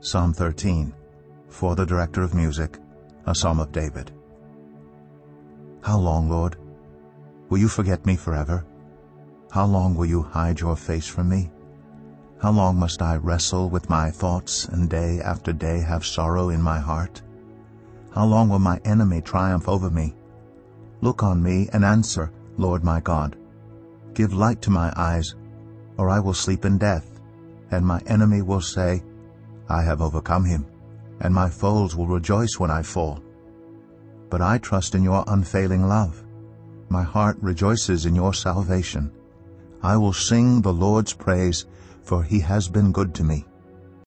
Psalm 13, for the director of music, a psalm of David. How long, Lord, will you forget me forever? How long will you hide your face from me? How long must I wrestle with my thoughts and day after day have sorrow in my heart? How long will my enemy triumph over me? Look on me and answer, Lord my God. Give light to my eyes, or I will sleep in death, and my enemy will say, I have overcome him, and my foes will rejoice when I fall. But I trust in your unfailing love. My heart rejoices in your salvation. I will sing the Lord's praise, for he has been good to me.